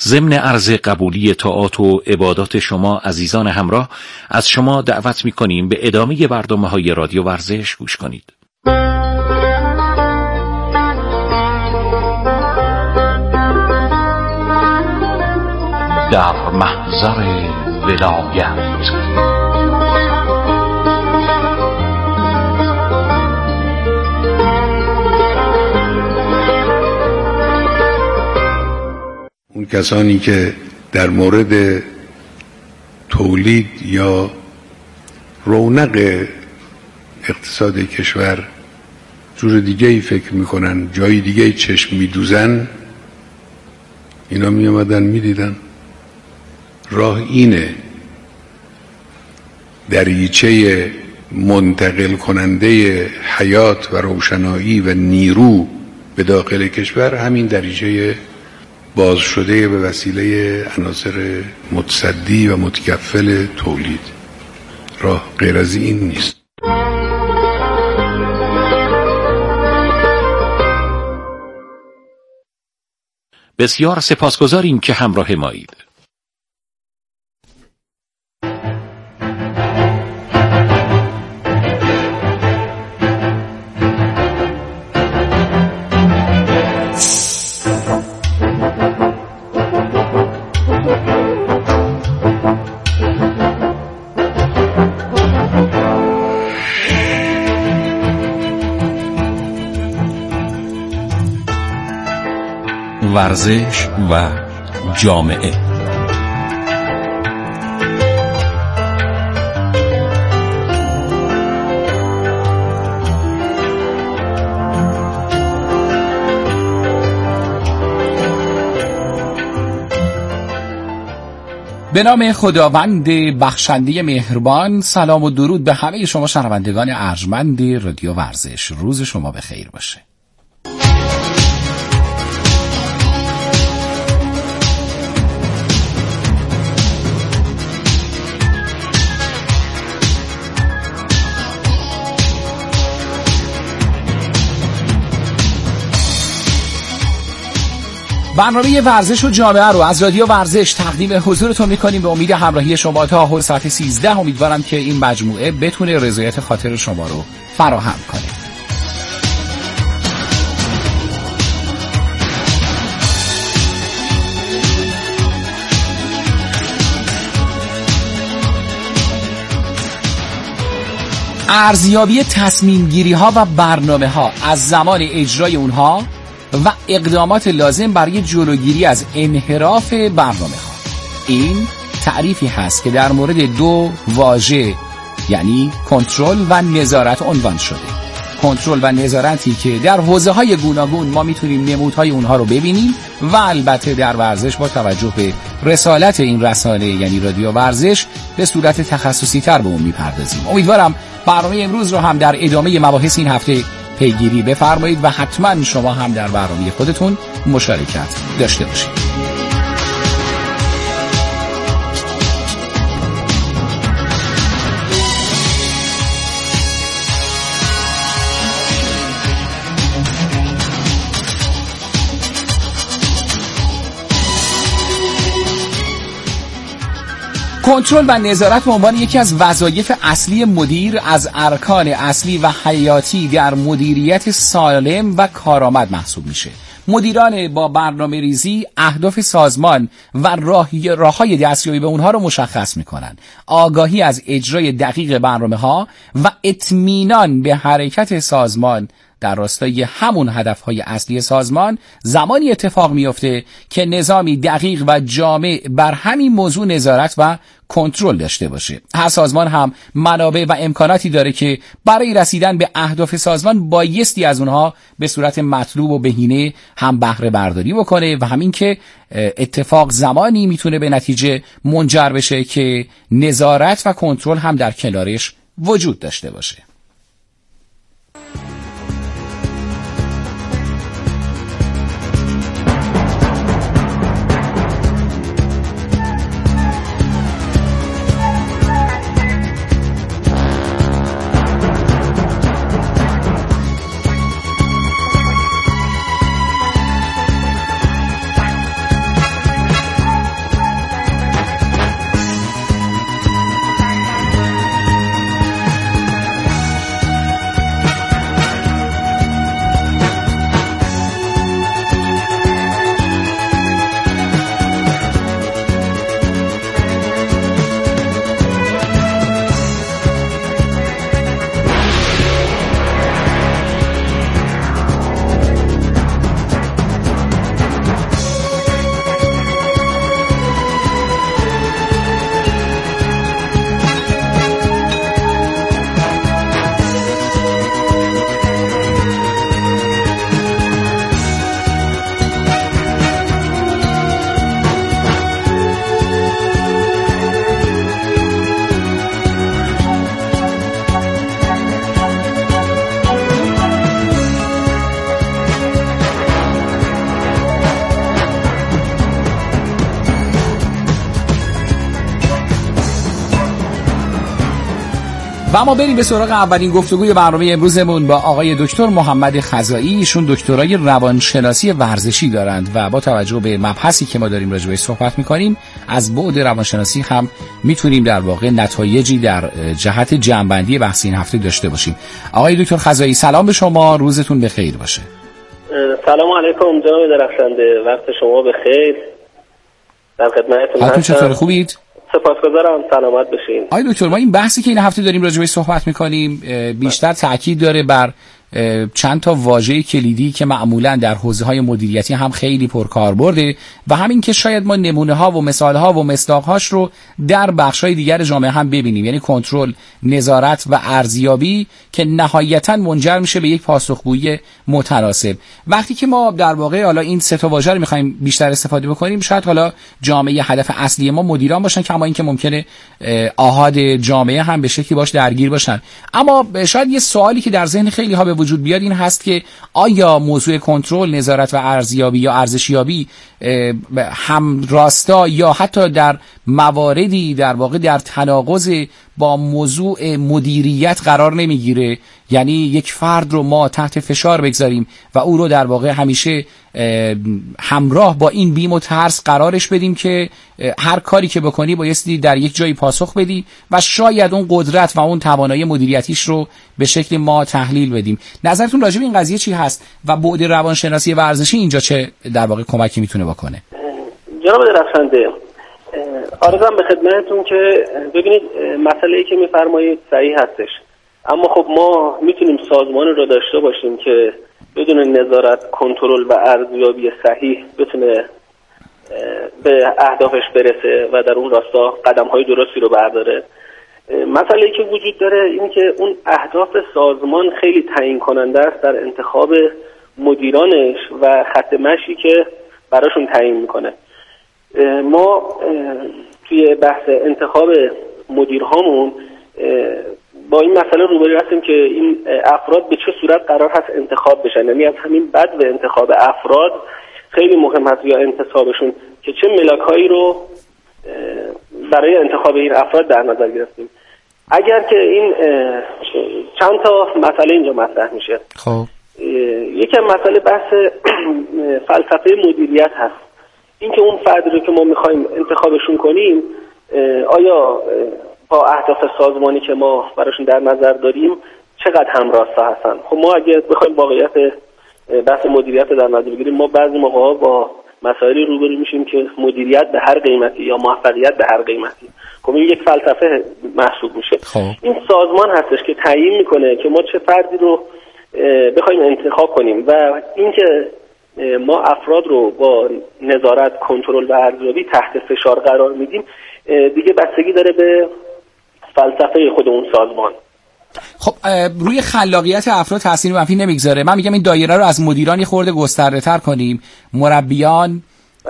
ضمن عرض قبولی طاعات و عبادات شما عزیزان همراه، از شما دعوت می‌کنیم به ادامه برنامه‌های رادیو ورزش گوش کنید. در محضر ولایت اون کسانی که در مورد تولید یا رونق اقتصاد کشور جور دیگه‌ای فکر میکنن، جای دیگه‌ای چشم میدوزن، اینا میامدن میدیدن راه اینه دریچه منتقل کننده حیات و روشنایی و نیرو به داخل کشور همین دریچه باز شده به وسیله عناصر متصدی و متکفل تولید. راه غیر از این نیست. بسیار سپاسگزاریم که همراه مایید. ورزش و جامعه. به نام خداوند بخشنده مهربان، سلام و درود به همه شما شنوندگان ارجمند رادیو ورزش. روز شما بخیر باشه. برنامه ورزش و جامعه رو از رادیو ورزش تقدیم حضورتون میکنیم به امید همراهی شما تا حول ساعت 13. امیدوارم که این مجموعه بتونه رضایت خاطر شما رو فراهم کنه. ارزیابی تصمیم گیری ها و برنامه ها از زمان اجرای اونها و اقدامات لازم برای جلوگیری از انحراف برنامه ها. این تعریفی هست که در مورد دو واژه یعنی کنترل و نظارت عنوان شده. کنترل و نظارتی که در حوزه‌های گوناگون ما میتونیم نمودهای اونها رو ببینیم و البته در ورزش با توجه به رسالت این رسانه یعنی رادیو ورزش به صورت تخصصی تر به اون میپردازیم. امیدوارم برنامه امروز رو هم در ادامه مباحث این هفته پیگیری بفرمایید و حتما شما هم در برنامه خودتون مشارکت داشته باشید. کنترل و نظارت به عنوان یکی از وظایف اصلی مدیر از ارکان اصلی و حیاتی در مدیریت سالم و کارآمد محسوب میشه. مدیران با برنامه ریزی اهداف سازمان و راههای دستیابی به اونها رو مشخص میکنن. آگاهی از اجرای دقیق برنامه ها و اطمینان به حرکت سازمان در راستای همون هدفهای اصلی سازمان زمانی اتفاق میفته که نظامی دقیق و جامع بر همین موضوع نظارت و کنترل داشته باشه. هر سازمان هم منابع و امکاناتی داره که برای رسیدن به اهداف سازمان بایستی از اونها به صورت مطلوب و بهینه هم بهره برداری بکنه و همین که اتفاق زمانی میتونه به نتیجه منجر بشه که نظارت و کنترل هم در کنارش وجود داشته باشه. و ما بریم به سراغ اولین گفتگوی برنامه امروزمون با آقای دکتر محمد خزائی. ایشون دکترای روانشناسی ورزشی دارند و با توجه به مبحثی که ما داریم راجع بهش صحبت می‌کنیم از بعد روانشناسی هم میتونیم در واقع نتایجی در جهت جمع‌بندی بحث این هفته داشته باشیم. آقای دکتر خزائی سلام به شما، روزتون بخیر باشه. سلام علیکم جناب درخشنده، وقت شما بخیر. در خدمتتون هستم. چطور، خوبید؟ سپاسگزارم، سلامت بشین. آقای دکتر، ما این بحثی که این هفته داریم راجع بهش صحبت می‌کنیم بیشتر تاکید داره بر چند تا واژه کلیدی که معمولاً در حوزه‌های مدیریتی هم خیلی پرکاربرده و همین که شاید ما نمونه‌ها و مثال‌ها و مصداق‌هاش رو در بخش‌های دیگر جامعه هم ببینیم، یعنی کنترل، نظارت و ارزیابی که نهایتاً منجر میشه به یک پاسخگویی متناسب. وقتی که ما در واقع حالا این سه تا واژه رو می‌خوایم بیشتر استفاده بکنیم، شاید حالا جامعه هدف اصلی ما مدیران باشن، کما اینکه ممکنه آحاد جامعه هم به شکلی باش درگیر باشن. اما شاید یه سوالی که در ذهن خیلی‌ها به وجود بیاد این هست که آیا موضوع کنترل، نظارت و ارزیابی یا ارزشیابی هم راستا یا حتی در مواردی در واقع در تناقض با موضوع مدیریت قرار نمیگیره؟ یعنی یک فرد رو ما تحت فشار بگذاریم و او رو در واقع همیشه همراه با این بیم و ترس قرارش بدیم که هر کاری که بکنی بایستی در یک جایی پاسخ بدی و شاید اون قدرت و اون توانایی مدیریتیش رو به شکل ما تحلیل بدیم. نظرتون راجع به این قضیه چی هست و بعد روانشناسی ورزشی اینجا چه در واقع کمکی میتونه بکنه؟ جناب درخشنده، عرضم به خدمتتون که ببینید مسئله‌ای که میفرمایید صحیح هستش، اما خب ما میتونیم سازمانی رو داشته باشیم که بدون نظارت، کنترل و ارزیابی صحیح بتونه به اهدافش برسه و در اون راستا قدم‌های درستی رو برداره. مسئله‌ای که وجود داره این که اون اهداف سازمان خیلی تعیین کننده است در انتخاب مدیرانش و خط مشی که براشون تعیین میکنه. ما توی بحث انتخاب مدیرهامون با این مسئله روبرو هستیم که این افراد به چه صورت قرار هست انتخاب بشن، یعنی از همین بد به انتخاب افراد خیلی مهم هست یا انتصابشون که چه ملاکایی رو برای انتخاب این افراد در نظر گرفتیم. اگر که این چند تا مسئله اینجا مطرح میشه. خب یکی مسئله بحث فلسفه مدیریت هست، اینکه اون فردی رو که ما میخوایم انتخابشون کنیم آیا با اهداف سازمانی که ما براشون در نظر داریم چقدر همراستا هستن. خب ما اگه بخوایم واقعیت بحث مدیریت در نظر بگیریم، ما بعضی موقع‌ها با مسائلی روبرو میشیم که مدیریت به هر قیمتی یا موفقیت به هر قیمتی. خب این یک فلسفه محسوب میشه. این سازمان هستش که تعیین میکنه که ما چه فردی رو بخوایم انتخاب کنیم و اینکه ما افراد رو با نظارت، کنترل و ارزیابی تحت فشار قرار میدیم دیگه بستگی داره به فلسفه خود اون سازمان. خب روی خلاقیت افراد تاثیر منفی نمیگذاره؟ من میگم این دایره رو از مدیران یه خورده گسترده‌تر کنیم، مربیان،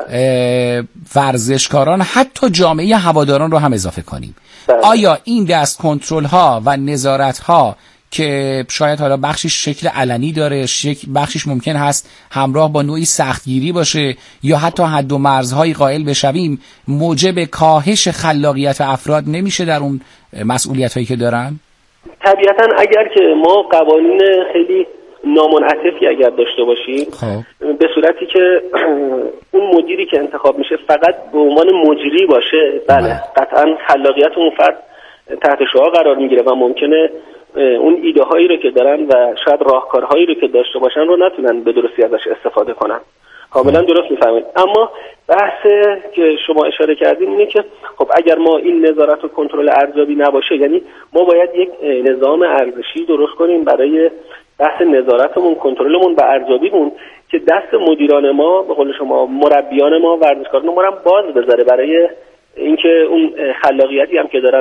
ورزشکاران، حتی جامعه هواداران رو هم اضافه کنیم. آیا این دست کنترل ها و نظارت ها که شاید حالا بخشش شکل علنی داره، بخشش ممکن هست همراه با نوعی سختگیری باشه یا حتی حد و مرزهایی قائل بشویم، موجب کاهش خلاقیت افراد نمیشه در اون مسئولیت هایی که دارن؟ طبیعتا اگر که ما قوانین خیلی نامنعطفی اگر داشته باشیم به صورتی که اون مدیری که انتخاب میشه فقط به عنوان مجری باشه، بله قطعا خلاقیت اون فرد تحت شعاع قرار میگیره و ممکنه اون ایده هایی رو که دارن و شاید راهکارهایی رو که داشته باشن رو نتونن به درستی ازش استفاده کنن. کاملا درست میفهمید. اما بحث که شما اشاره کردین اینه که خب اگر ما این نظارت و کنترل ارزیابی نباشه، یعنی ما باید یک نظام ارزشی درست کنیم برای بحث نظارتمون، کنترلمون و ارزیابیمون که دست مدیران ما، به قول شما مربیان ما، ورزشکاران ما هم باز بذاره برای اینکه اون خلاقیتی هم که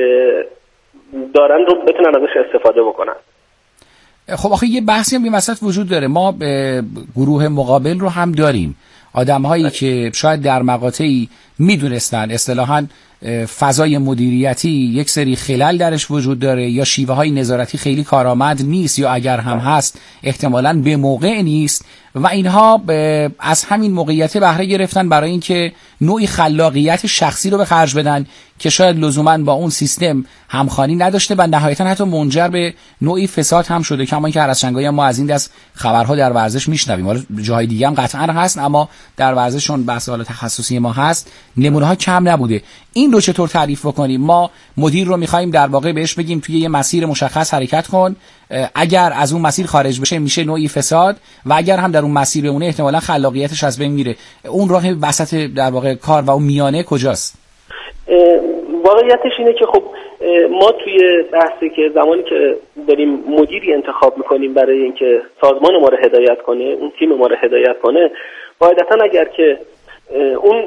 دارن رو بتونن ازش استفاده بکنن. خب آخه یه بحثی هم این وسط وجود داره. ما گروه مقابل رو هم داریم، آدم‌هایی که شاید در مقاطعی میدونستن اصطلاحاً فضای مدیریتی یک سری خلل درش وجود داره یا شیوه های نظارتی خیلی کارآمد نیست یا اگر هم هست احتمالاً به موقع نیست و اینها از همین موقعیت بهره گرفتن برای اینکه نوعی خلاقیت شخصی رو به خرج بدن که شاید لزوماً با اون سیستم همخوانی نداشته و نهایتاً حتی منجر به نوعی فساد هم شده. کما که هر از چنگایی ما از این دست خبرها در ورزش میشنویم، حالا جای دیگه هم قطعاً هست اما در ورزشون بحث حالا تخصصی ما هست نمونه‌ها کم نبوده. این رو چطور تعریف بکنیم؟ ما مدیر رو می‌خوایم در واقع بهش بگیم توی یه مسیر مشخص حرکت کن، اگر از اون مسیر خارج بشه میشه نوعی فساد و اگر هم در اون مسیر بمونه احتمالاً خلاقیتش از بین میره. اون راه وسط در واقع کار و اون میانه کجاست؟ واقعیتش اینه که خب ما توی بحثی که زمانی که داریم مدیری انتخاب میکنیم برای اینکه سازمان ما رو هدایت کنه، اون تیم ما رو هدایت کنه، قاعدتاً اگر که اون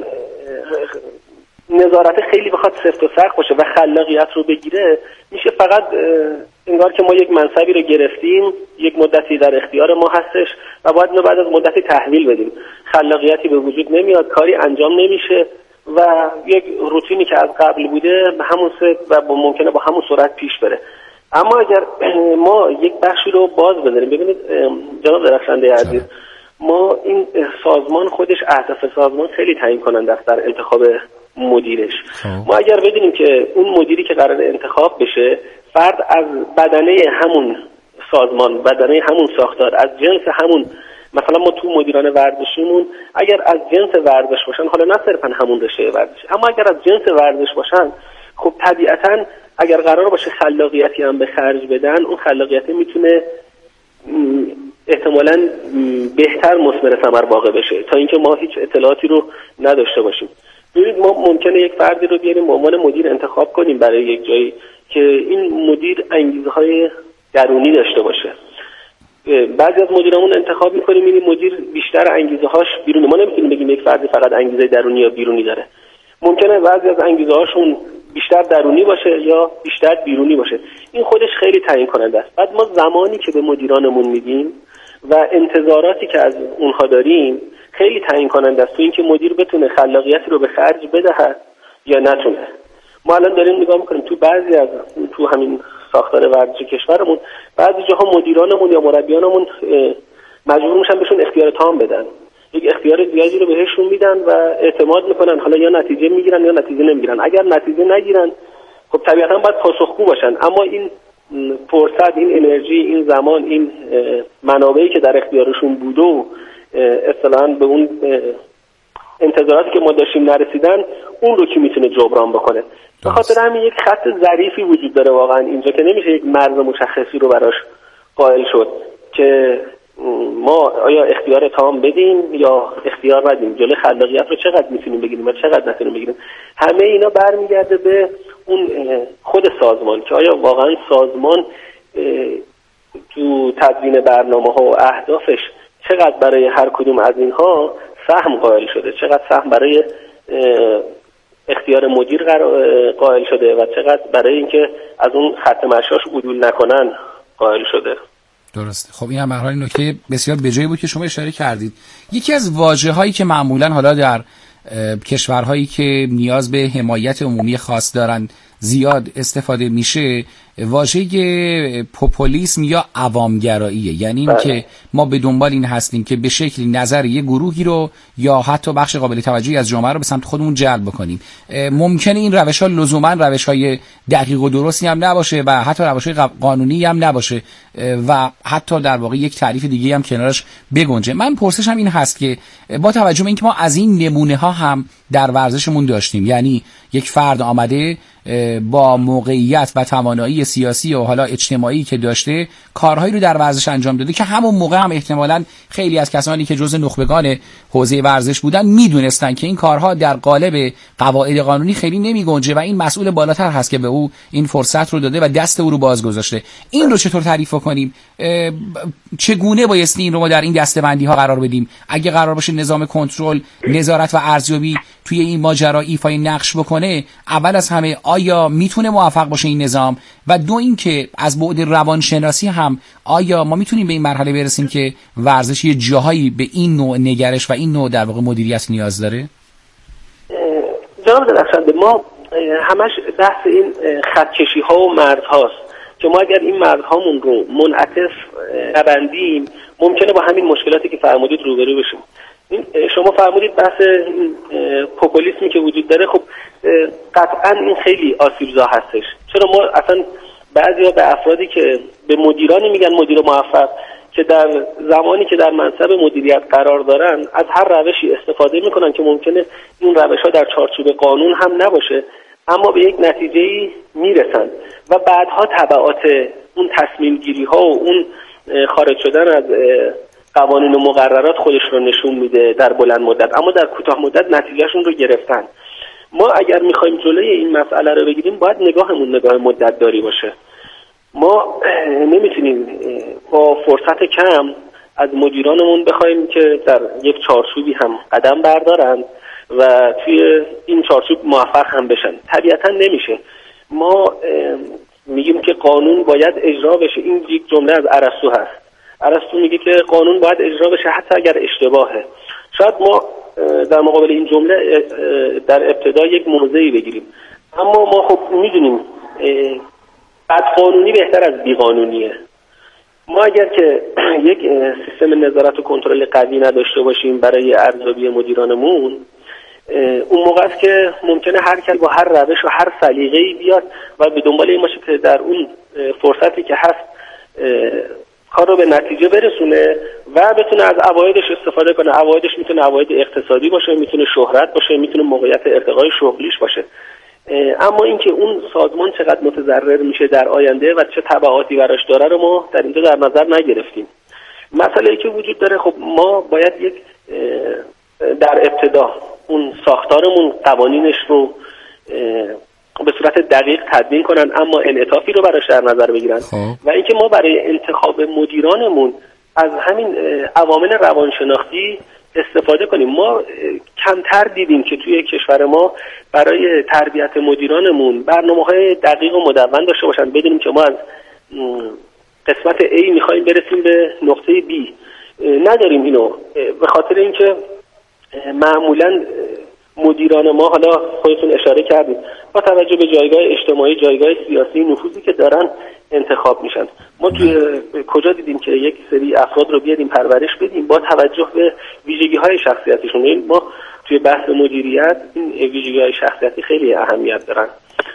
نظارت خیلی بخواد سفت و سخت باشه و خلاقیت رو بگیره، میشه فقط انگار که ما یک منصبی رو گرفتیم، یک مدتی در اختیار ما هستش و باید بعد از مدتی تحویل بدیم. خلاقیتی به وجود نمیاد، کاری انجام نمیشه و یک روتینی که از قبل بوده به همون و ممکنه با همون سرعت پیش بره. اما اگر ما یک بخشی رو باز بذاریم، ببینید جناب درخشنده عزیز، ما این سازمان خودش اهداف سازمان خیلی تعیین کننده است در انتخاب مدیرش. ما اگر بدونیم که اون مدیری که قرار انتخاب بشه فرد از بدنه همون سازمان، بدنه همون ساختار، از جنس همون، مثلا ما تو مدیران ورزشیمون اگر از جنس ورزش باشن، حالا نه صرفا همون رشته ورزش، اما اگر از جنس ورزش باشن، خب طبیعتا اگر قرار باشه خلاقیتی هم به خرج بدن، اون خلاقیت میتونه احتمالاً بهتر مثمر ثمر واقع بشه تا اینکه ما هیچ اطلاعاتی رو نداشته باشیم. ببینید ما ممکنه یک فردی رو بیاریم به عنوان مدیر انتخاب کنیم برای یک جایی که این مدیر انگیزه‌های درونی داشته باشه. بعضی از مدیرامون انتخاب می‌کنیم این مدیر بیشتر انگیزه‌هاش بیرونی. ما نمی‌تونیم بگیم یک فردی فقط انگیزه درونی یا بیرونی داره. ممکنه بعضی از انگیزه‌هاشون بیشتر درونی باشه یا بیشتر بیرونی باشه. این خودش خیلی تعیین کننده است. بعد ما زمانی که به مدیرانمون میگیم و انتظاراتی که از اونها داریم خیلی تعیین کننده است تو اینکه مدیر بتونه خلاقیتی رو به خرج بدهد یا نتونه. ما الان داریم نگاه می‌کنیم تو همین ساختار ورزشی کشورمون بعضی جاها مدیرانمون یا مربیانمون مجبور میشن بهشون اختیار تام بدن، یک اختیار زیادی رو بهشون میدن و اعتماد میکنن حالا یا نتیجه میگیرن یا نتیجه نمیگیرن. اگر نتیجه نگیرن خب طبیعتا باید پاسخگو باشن، اما این فرصت، این انرژی، این زمان، این منابعی که در اختیارشون بود و اصطلاحاً به اون انتظاراتی که ما داشتیم نرسیدن، اون رو کی میتونه جبران بکنه. به خاطر همین یک خط ظریفی وجود داره واقعا اینجا که نمیشه یک مرز مشخصی رو براش قائل شد که ما آیا اختیار تام بدیم یا اختیار ندیم، جلوی خلاقیت رو چقدر میتونیم بگیریم و چقدر نتونیم بگیریم. همه اینا برمیگرده به اون خود سازمان که آیا واقعا سازمان تو تدوین برنامه‌ها و اهدافش چقدر برای هر کدوم از اینها سهم قائل شده، چقدر سهم برای اختیار مدیر قائل شده و چقدر برای اینکه از اون خط مشاش عدول نکنن قائل شده. درسته. خب این هم مرحله نکته بسیار بجایی بود که شما اشاره کردید. یکی از واژه‌هایی که معمولاً حالا در کشورهایی که نیاز به حمایت عمومی خاص دارن زیاد استفاده میشه واژه پوپولیسم یا عوامگراییه، یعنی این که ما به دنبال این هستیم که به شکلی نظر یه گروهی رو یا حتی بخش قابل توجهی از جامعه رو به سمت خودمون جلب بکنیم. ممکنه این روش‌ها لزوما روش‌های دقیق و درستی هم نباشه و حتی روش‌های قانونی هم نباشه و حتی در واقع یک تعریف دیگه هم کنارش بگنجه. من پرسشم این هست که با توجه به اینکه ما از این نمونه‌ها هم در ورزشمون داشتیم، یعنی یک فرد آمده با موقعیت و توانایی سیاسی و حالا اجتماعی که داشته کارهایی رو در ورزش انجام داده که همون موقع هم احتمالاً خیلی از کسانی که جزء نخبگان حوزه ورزش بودن میدونستن که این کارها در قالب قواعد قانونی خیلی نمیگنجه و این مسئول بالاتر هست که به او این فرصت رو داده و دست او رو باز گذاشته. این رو چطور تعریف کنیم؟ چگونه بایستی این رو ما در این دسته‌بندی ها قرار بدیم؟ اگه قرار باشه نظام کنترل، نظارت و ارزیابی توی این ماجرا ایفای نقش بکنه، اول از همه آیا میتونه موفق باشه این نظام؟ و دو اینکه از بعد روانشناسی هم آیا ما میتونیم به این مرحله برسیم که ورزش یه جاهایی به این نوع نگرش و این نوع در واقع مدیریت نیاز داره؟ جناب درخشنده، ما همش بحث این خطکشی ها و مرز هاست که ما اگر این مرز هامون رو منعطف نبندیم ممکنه با همین مشکلاتی که فرمودید روبرو بشیم. شما فرمودید بحث پوپولیسمی که وجود داره، خب قطعا این خیلی آسیبزا هستش. چرا ما اصلا بعضیا به افرادی که به مدیرانی میگن مدیر موفق که در زمانی که در منصب مدیریت قرار دارن از هر روشی استفاده میکنن که ممکنه این روش‌ها در چارچوب قانون هم نباشه، اما به یک نتیجه‌ای میرسن و بعدها تبعات اون تصمیم گیری ها و اون خارج شدن از قوانین و مقررات خودش رو نشون میده در بلند مدت، اما در کوتاه مدت نتیجهشون رو گرفتن. ما اگر میخوایم جلوی این مسئله رو بگیریم باید نگاهمون نگاه مدت داری باشه. ما نمیتونیم با فرصت کم از مدیرانمون بخوایم که در یک چارچوبی هم قدم بردارن و توی این چارچوب موفق هم بشن. طبیعتا نمیشه. ما میگیم که قانون باید اجرا بشه. این یک جمله از ارسطو هست. ارسطو میگه که قانون باید اجرا بشه حتی اگر اشتباهه. شاید ما در مقابل این جمله در ابتدا یک موضعی بگیریم، اما ما خب میدونیم بد قانونی بهتر از بی قانونیه. ما اگر که یک سیستم نظارت و کنترل قوی نداشته باشیم برای ارزیابی مدیرانمون، اون موقع است که ممکنه هر کس با هر روش و هر سلیقه‌ای بیاد و به دنبال این باشه که در اون فرصتی که هست کار رو به نتیجه برسونه و بتونه از عوایدش استفاده کنه. عوایدش میتونه عواید اقتصادی باشه، میتونه شهرت باشه، میتونه موقعیت ارتقای شغلیش باشه. اما اینکه اون سازمان چقدر متضرر میشه در آینده و چه تبعاتی براش داره رو ما در اینجا در نظر نگرفتیم. مسئله‌ای که وجود داره، خب ما باید یک در ابتدا اون ساختارمون قوانینش رو به صورت دقیق تدوین کنن اما انعطافی رو براش در نظر بگیرن و اینکه ما برای انتخاب مدیرانمون از همین عوامل روانشناختی استفاده کنیم. ما کمتر دیدیم که توی کشور ما برای تربیت مدیرانمون برنامه‌های دقیق و مدون داشته باشن. بدونیم که ما از قسمت A می‌خوایم برسیم به نقطه B. نداریم اینو، به خاطر اینکه معمولاً مدیران ما، حالا خودتون اشاره کردید، با توجه به جایگاه اجتماعی، جایگاه سیاسی، نفوذی که دارن انتخاب میشن. ما توی کجا دیدیم که یک سری افراد رو بیاریم پرورش بدیم با توجه به ویژگی‌های شخصیتیشون؟ این ما توی بحث مدیریت این ویژگی‌های شخصیتی خیلی اهمیت دارن.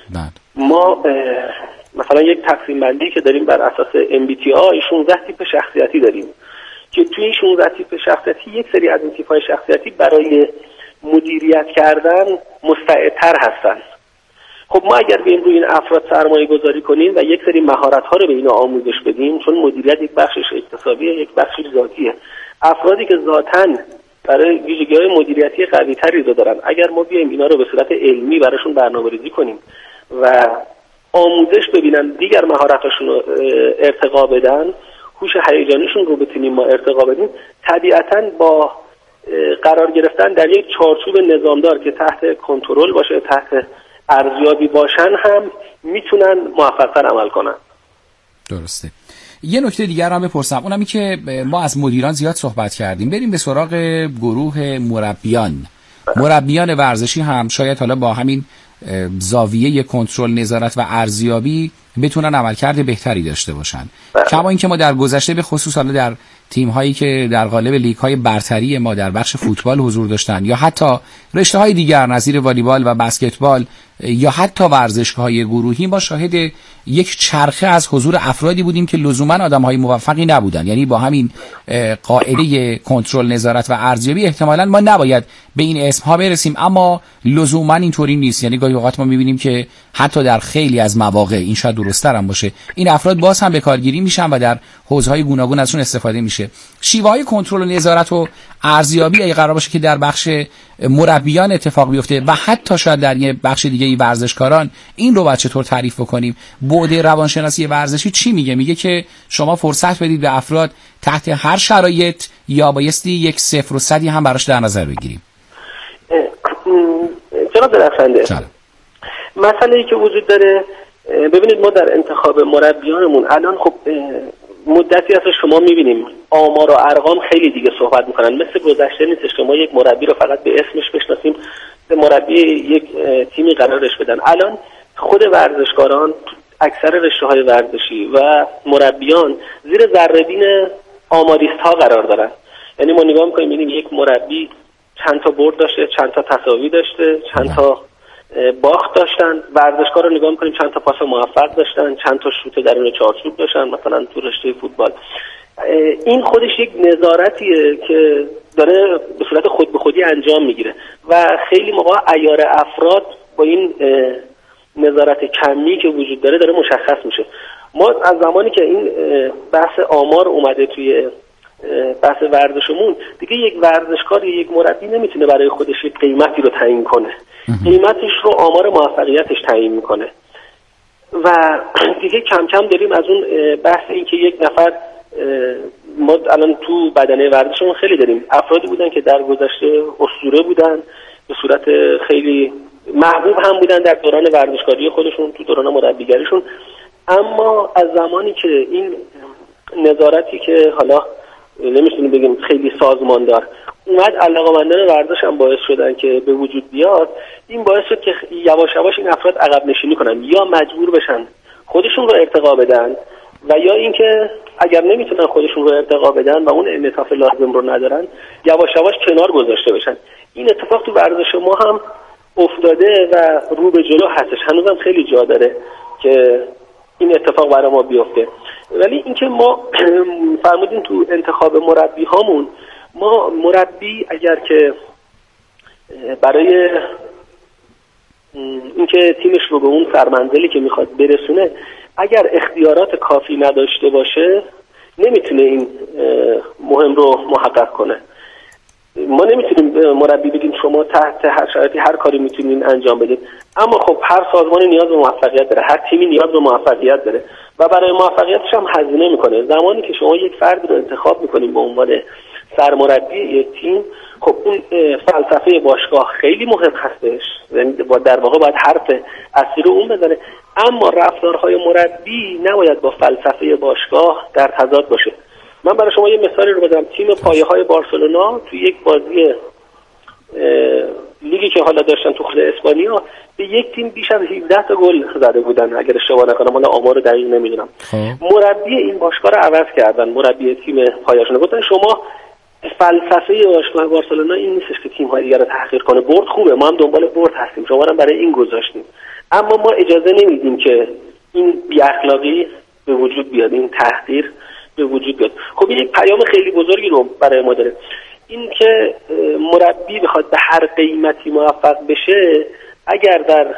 ما مثلا یک تقسیم بندی که داریم بر اساس MBTI 16 تیپ شخصیتی داریم که توی این 16 تیپ شخصیتی یک سری از این تیپ‌های شخصیتی برای مدیریت کردن مستعدتر هستن. خب ما اگر بیایم روی این افراد سرمایه گذاری کنیم و یک سری مهارت ها رو به اینا آموزش بدیم، چون مدیریت یک بخشش اکتسابیه، یک بخشش ذاتیه، افرادی که ذاتاً برای ویژگی‌های مدیریتی قوی تری رو دارن، اگر ما بیایم اینا رو به صورت علمی براشون برنامه‌ریزی کنیم و آموزش ببینن، دیگر مهارتاشون رو ارتقا بدن، هوش هیجانیشون رو بتونیم ما ارتقا بدیم، طبیعتاً با قرار گرفتن در یک چارچوب نظامدار که تحت کنترل باشه، تحت ارزیابی باشن، هم میتونن موفق‌تر عمل کنن. درسته. یه نکته دیگر هم بپرسم، اونم این که ما از مدیران زیاد صحبت کردیم، بریم به سراغ گروه مربیان ورزشی هم شاید حالا با همین زاویه کنترل، نظارت و ارزیابی بتونن عملکرد بهتری داشته باشن. کما اینکه ما در گذشته به خصوص حالا در تیم هایی که در قالب لیگ های برتری ما در بخش فوتبال حضور داشتن یا حتی رشته های دیگر نظیر والیبال و بسکتبال یا حتی ورزشگاه‌های گروهی، ما شاهد یک چرخه از حضور افرادی بودیم که لزوما آدم‌های موفقی نبودن. یعنی با همین قاعده کنترل، نظارت و ارزیابی احتمالاً ما نباید به این اسم‌ها برسیم، اما لزوما اینطوری نیست. یعنی گاهی اوقات ما می‌بینیم که حتی در خیلی از مواقع، این شاید درست‌تر هم باشه، این افراد باز هم به کارگیری میشن و در حوزه‌های گوناگون ازشون استفاده میشه. شیوه‌های کنترل و نظارت و ارزیابی اگه قرار باشه که در بخش مربیان اتفاق بیفته و حتی شاید در یه بخش دیگه ورزشکاران، این رو باید چطور تعریف بکنیم؟ بعد روانشناسی ورزشی چی میگه؟ میگه که شما فرصت بدید به افراد تحت هر شرایط یا بایستی یک 0 و 100 هم براش در نظر بگیریم. جناب درخشنده، مسئله‌ای که وجود داره، ببینید ما در انتخاب مربیانمون الان خب مدتی از شما میبینیم آمار و ارقام خیلی دیگه صحبت میکنن، مثل گذشته نیست شما یک مربی رو فقط به اسمش بشناسیم مربی یک تیمی قرارش بدن. الان خود ورزشکاران، اکثر رشته‌های ورزشی و مربیان زیر ذره‌بین آماریست ها قرار دارن. یعنی ما نگاه می‌کنیم ببینیم یک مربی چند تا برد داشته، چند تا تساوی داشته، چند تا باخت داشتن. ورزشکار رو نگاه می‌کنیم چند تا پاس موفق داشتن، چند تا شوت درون چارچوب داشتن، مثلا تو رشته فوتبال. این خودش یک نظارتیه که داره به صورت خود به خودی انجام میگیره و خیلی موقع عیار افراد با این نظارت کمی که وجود داره مشخص میشه. ما از زمانی که این بحث آمار اومده توی بحث ورزشمون، دیگه یک ورزشکار یا یک مربی نمیتونه برای خودش یک قیمتی رو تعیین کنه. قیمتش رو آمار موفقیتش تعیین میکنه و دیگه کم کم داریم از اون بحث این که یک نفر، ما الان تو بدنه ورزشمون خیلی داریم افرادی بودن که در گذشته اسطوره بودن، به صورت خیلی محبوب هم بودن در دوران ورزشکاری خودشون، تو دوران مربیگریشون، اما از زمانی که این نظارتی که حالا نمیتونیم بگیم خیلی سازماندار اومد، علاقه‌مندان ورزش هم باعث شدن که به وجود بیاد. این باعث شد که یواش یواش این افراد عقب نشینی کنن، یا مجبور بشن خودشون رو ارتقا بدن و یا اینکه اگر نمیتونن خودشون رو ارتقا بدن و اون انعطاف لازم رو ندارن، یواش یواش کنار گذاشته بشن. این اتفاق تو ورزش ما هم افتاده و رو به جلو هستش، هنوزم خیلی جا داره که این اتفاق برای ما بیفته. ولی اینکه ما فرمودین تو انتخاب مربی هامون، ما مربی اگر که برای اینکه تیمش رو به اون سرمنزلی که میخواد برسونه اگر اختیارات کافی نداشته باشه، نمیتونه این مهم رو محقق کنه. ما نمیتونیم مربی بگیم شما تحت هر شرایطی هر کاری میتونین انجام بدید، اما خب هر سازمانی نیاز به موفقیت داره، هر تیمی نیاز به موفقیت داره و برای موفقیتش هم هزینه میکنه. زمانی که شما یک فرد رو انتخاب میکنین به عنوان سرمربی یک تیم، خب اون فلسفه باشگاه خیلی مهم هستش، در واقع باید حرف اصلی رو اون بزنه، اما رفتارهای مربی نباید با فلسفه باشگاه در تضاد باشه. من برای شما یه مثالی رو بزنم. تیم پایه‌های بارسلونا توی یک بازی لیگی که حالا داشتن تو خود اسپانیا، به یک تیم بیش از 17 تا گل زده بودن اگر اشتباه نکنم، حالا آمار دقیق نمیدونم. مربی این باشگاه رو عوض کردن، مربی تیم پایه‌شون گفتن شما فلسفه باشگاه بارسلونا این نیستش که تیم‌های دیگر رو تحقیر کنه، برد خوبه، ما هم دنبال برد هستیم، شما رو برای این گذاشتیم، اما ما اجازه نمیدیم که این بی‌اخلاقی به وجود بیاد، این تحقیر به وجود بیاد. خب یک پیام خیلی بزرگی رو برای ما داره، این که مربی بخواد به هر قیمتی موفق بشه، اگر در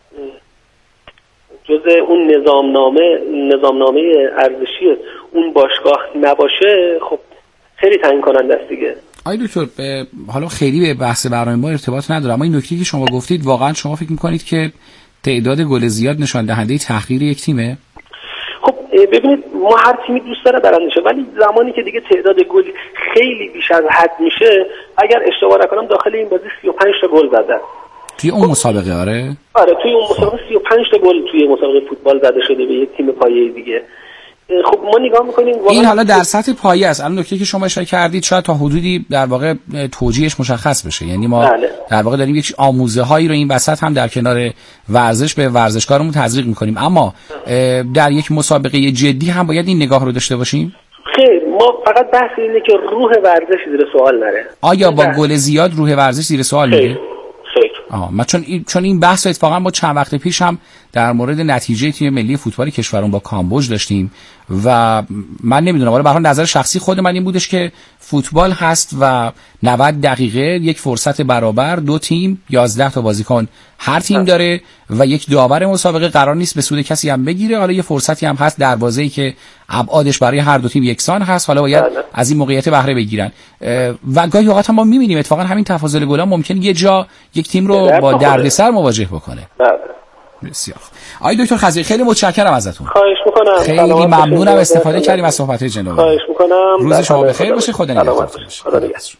جزء اون نظامنامه ارزشی اون باشگاه نباشه، خب خیلی تعیین کننده است دیگه. آقای دکتر، حالا خیلی به بحث برنامه ما ارتباط نداره، اما این نکته که شما گفتید، واقعا شما فکر می‌کنید که تعداد گل زیاد نشان دهنده تحقیر یک تیمه؟ خب ببینید، ما هر تیمی دوست داره برنده شه، ولی زمانی که دیگه تعداد گل خیلی بیش از حد میشه، اگر اشتباه نکنم داخل این بازی 35 تا گل زدن توی اون مسابقه. آره توی اون مسابقه 35 تا گل توی مسابقه فوتبال زده شده به یک تیم پایه دیگه. خب ما نگاه میکنیم این حالا در سطح پایه است. الان نکته که شما اشاره کردید شاید تا حدودی در واقع توجیهش مشخص بشه، یعنی ما در واقع داریم یک آموزه هایی رو این وسط هم در کنار ورزش به ورزشکارمون تزریق میکنیم، اما در یک مسابقه جدی هم باید این نگاه رو داشته باشیم. خیر، ما فقط بحث اینه که روح ورزش زیر سوال نره. آیا با گل زیاد روح ورزش زیر سوال میره؟ من چون این بحث اتفاقا ما چند وقت پیش هم در مورد نتیجه تیم ملی فوتبال کشورمون با کامبوج داشتیم و من نمیدونم، ولی به هر حال نظر شخصی خود من این بودش که فوتبال هست و 90 دقیقه یک فرصت برابر، دو تیم 11 تا بازیکن هر تیم داره و یک داور مسابقه قرار نیست به سود کسی هم بگیره. حالا یه فرصتی هم هست دروازه‌ای که ابعادش برای هر دو تیم یکسان هست، حالا باید از این موقعیت بهره بگیرن و گاهی اوقات هم ما می‌بینیم اتفاقا همین تفاضل گل‌ها ممکن یه جا یک تیم رو با دردسر مواجه بکنه. بسیار. آقای دکتر خضیری، خیلی متشکرم ازتون. خواهش می‌کنم. خیلی ممنونم، استفاده کردیم از صحبت‌های جناب. خواهش می‌کنم. روز شما بخیر باشه. خدا نگهدارتون. خدا نگهدار.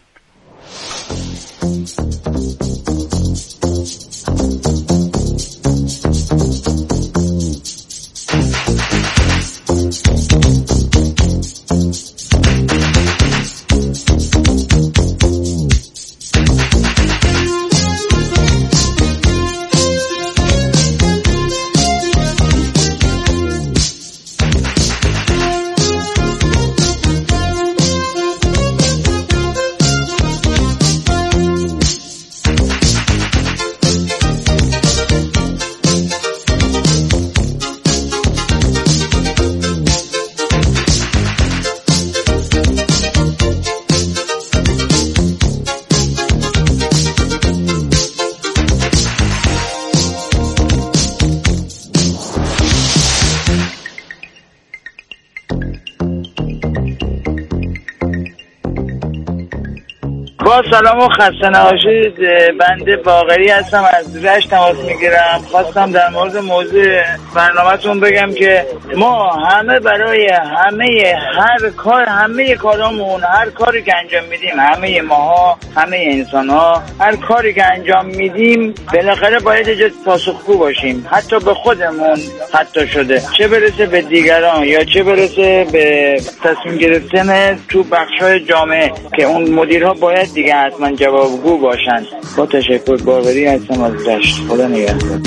آقا سلام و خسته نباشید. بنده باقری هستم، از رشت تماس میگیرم. خواستم در مورد موضوع برنامه‌تون بگم که ما همه برای همه کارامون، هر کاری که انجام میدیم، همه ماها، همه انسان‌ها، هر کاری که انجام میدیم بالاخره باید یه پاسخگو باشیم، حتی به خودمون حتی شده، چه برسه به دیگران یا چه برسه به تصمیم گرفتن تو بخش‌های جامعه که اون مدیرها باید دیگه حتما جوابگو باشن. با تشکر، باقری هستم از رشت. خدا نگهدار.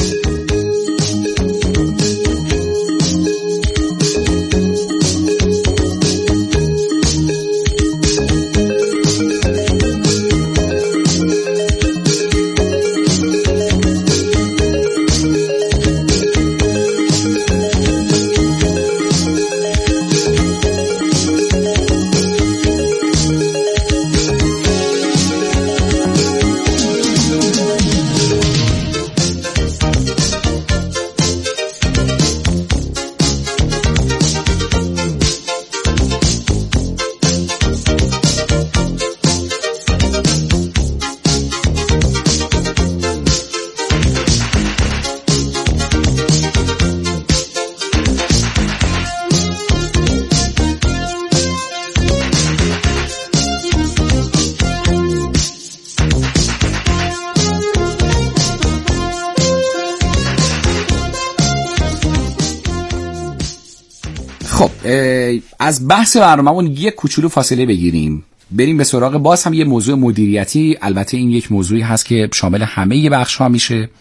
خب از بحث برنامه‌مون یک کوچولو فاصله بگیریم، بریم به سراغ باز هم یه موضوع مدیریتی. البته این یک موضوعی هست که شامل همه بخش‌ها میشه.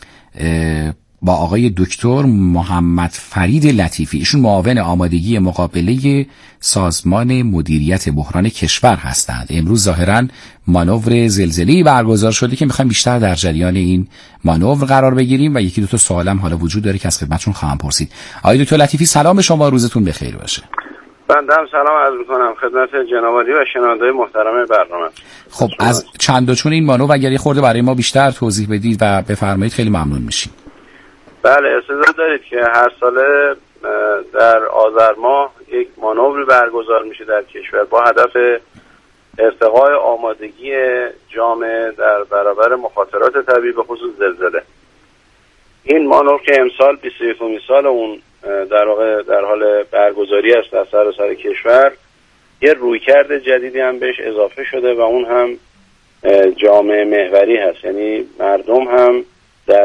با آقای دکتر محمد فرید لطیفی، ایشون معاون آمادگی مقابله سازمان مدیریت بحران کشور هستند. امروز ظاهراً مانور زلزله‌ای برگزار شده که می‌خوایم بیشتر در جریان این مانور قرار بگیریم و یکی دو تا سوالم حالا وجود داره که از خدمتتون خواهم پرسید. آقای دکتر لطیفی سلام شما، روزتون بخیر باشه. بنده هم سلام عرض می‌کنم خدمت جناب عالی و شنونده‌های محترم برنامه. خب از چند و چون این مانور اگر یه خورده برای ما بیشتر توضیح بدید و بفرمایید خیلی ممنون میشیم. بله، استعداد دارید که هر ساله در آذر ماه یک مانوری برگزار میشه در کشور با هدف ارتقای آمادگی جامعه در برابر مخاطرات طبیعی به خصوص زلزله. این مانور که امسال 21مین سال اون در حال برگزاری است در سراسر کشور، یه رویکرد جدیدی هم بهش اضافه شده و اون هم جامعه محوری هست، یعنی مردم هم